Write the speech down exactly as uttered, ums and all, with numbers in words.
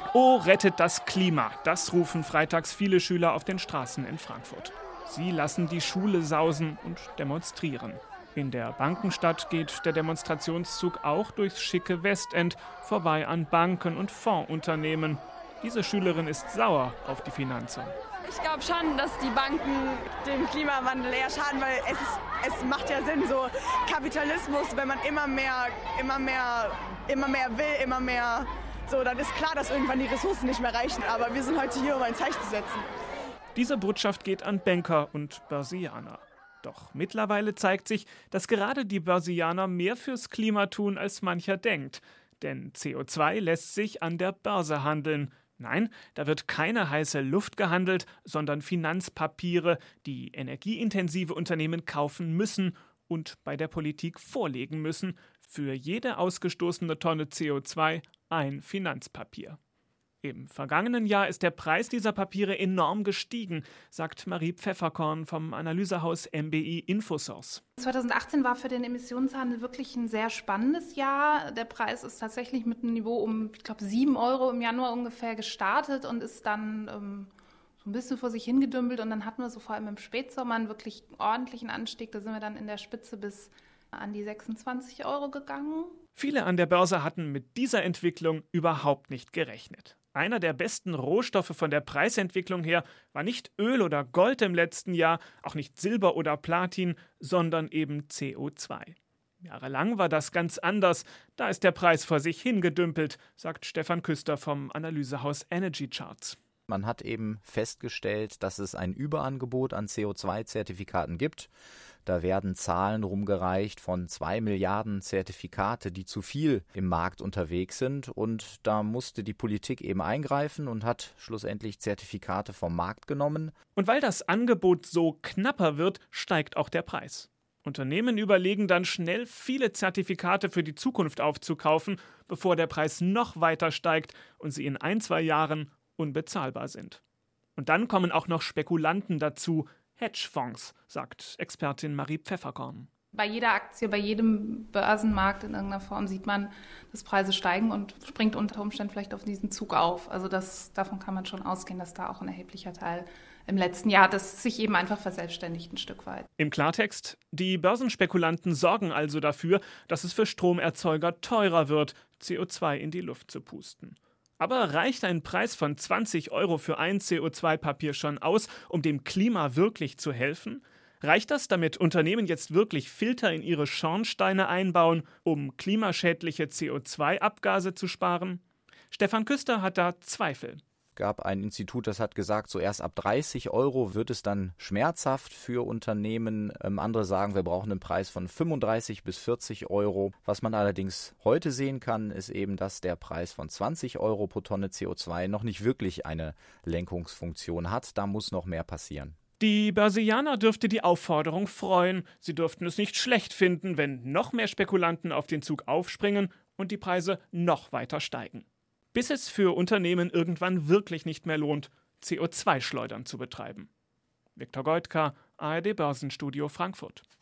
Oh, rettet das Klima! Das rufen freitags viele Schüler auf den Straßen in Frankfurt. Sie lassen die Schule sausen und demonstrieren. In der Bankenstadt geht der Demonstrationszug auch durchs schicke Westend, vorbei an Banken und Fondsunternehmen. Diese Schülerin ist sauer auf die Finanzer. Ich glaube schon, dass die Banken dem Klimawandel eher schaden, weil es, ist, es macht ja Sinn, so Kapitalismus, wenn man immer mehr, immer mehr, immer mehr will, immer mehr, so, dann ist klar, dass irgendwann die Ressourcen nicht mehr reichen. Aber wir sind heute hier, um ein Zeichen zu setzen. Diese Botschaft geht an Banker und Börsianer. Doch mittlerweile zeigt sich, dass gerade die Börsianer mehr fürs Klima tun, als mancher denkt. Denn C O zwei lässt sich an der Börse handeln. Nein, da wird keine heiße Luft gehandelt, sondern Finanzpapiere, die energieintensive Unternehmen kaufen müssen und bei der Politik vorlegen müssen. Für jede ausgestoßene Tonne C O zwei ein Finanzpapier. Im vergangenen Jahr ist der Preis dieser Papiere enorm gestiegen, sagt Marie Pfefferkorn vom Analysehaus M B I Infosource. zweitausendachtzehn war für den Emissionshandel wirklich ein sehr spannendes Jahr. Der Preis ist tatsächlich mit einem Niveau um, ich glaube, sieben Euro im Januar ungefähr gestartet und ist dann ähm, so ein bisschen vor sich hingedümpelt. Und dann hatten wir so vor allem im Spätsommer einen wirklich ordentlichen Anstieg. Da sind wir dann in der Spitze bis an die sechsundzwanzig Euro gegangen. Viele an der Börse hatten mit dieser Entwicklung überhaupt nicht gerechnet. Einer der besten Rohstoffe von der Preisentwicklung her war nicht Öl oder Gold im letzten Jahr, auch nicht Silber oder Platin, sondern eben C O zwei. Jahrelang war das ganz anders. Da ist der Preis vor sich hingedümpelt, sagt Stefan Küster vom Analysehaus Energy Charts. Man hat eben festgestellt, dass es ein Überangebot an C O zwei Zertifikaten gibt. Da werden Zahlen rumgereicht von zwei Milliarden Zertifikate, die zu viel im Markt unterwegs sind. Und da musste die Politik eben eingreifen und hat schlussendlich Zertifikate vom Markt genommen. Und weil das Angebot so knapper wird, steigt auch der Preis. Unternehmen überlegen dann schnell, viele Zertifikate für die Zukunft aufzukaufen, bevor der Preis noch weiter steigt und sie in ein, zwei Jahren unbezahlbar sind. Und dann kommen auch noch Spekulanten dazu, Hedgefonds, sagt Expertin Marie Pfefferkorn. Bei jeder Aktie, bei jedem Börsenmarkt in irgendeiner Form sieht man, dass Preise steigen und springt unter Umständen vielleicht auf diesen Zug auf. Also das, davon kann man schon ausgehen, dass da auch ein erheblicher Teil im letzten Jahr, das sich eben einfach verselbstständigt ein Stück weit. Im Klartext, die Börsenspekulanten sorgen also dafür, dass es für Stromerzeuger teurer wird, C O zwei in die Luft zu pusten. Aber reicht ein Preis von zwanzig Euro für ein C O zwei Papier schon aus, um dem Klima wirklich zu helfen? Reicht das, damit Unternehmen jetzt wirklich Filter in ihre Schornsteine einbauen, um klimaschädliche C O zwei Abgase zu sparen? Stefan Küster hat da Zweifel. Es gab ein Institut, das hat gesagt, so erst ab dreißig Euro wird es dann schmerzhaft für Unternehmen. Ähm, andere sagen, wir brauchen einen Preis von fünfunddreißig bis vierzig Euro. Was man allerdings heute sehen kann, ist eben, dass der Preis von zwanzig Euro pro Tonne C O zwei noch nicht wirklich eine Lenkungsfunktion hat. Da muss noch mehr passieren. Die Börsianer dürfte die Aufforderung freuen. Sie dürften es nicht schlecht finden, wenn noch mehr Spekulanten auf den Zug aufspringen und die Preise noch weiter steigen. Bis es für Unternehmen irgendwann wirklich nicht mehr lohnt, C O zwei Schleudern zu betreiben. Viktor Goitka, A R D Börsenstudio Frankfurt.